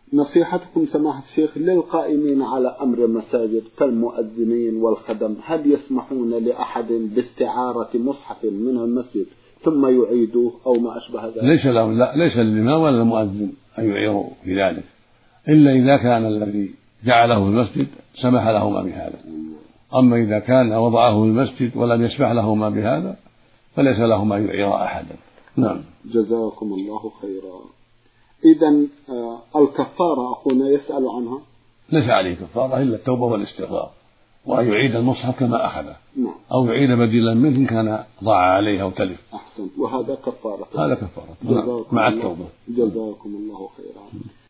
نصيحتكم سماحة الشيخ للقائمين على أمر المساجد كالمؤذنين والخدم، هل يسمحون لأحد باستعارة مصحف من المسجد ثم يعيدوه أو ما أشبه ذلك؟ ليس لهم، لا، ليس للإمام ولا المؤذن أن يعيروا في ذلك، إلا إذا كان الذي جعله في المسجد سمح لهما بهذا. أما إذا كان وضعه في المسجد ولم يسمح لهما بهذا فليس لهما أن يعير أحدا. نعم. جزاكم الله خيرا. إذن الكفارة أخونا يسأل عنها؟ ليس عليه كفارة إلا التوبة والاستغفار، وأن يعيد المصحف كما أخذه. نعم. أو يعيد بديلا منه إن كان ضاع عليه أو تلف. أحسنت. وهذا كفارة. هذا كفارة مع التوبة. جزاكم الله خيرا.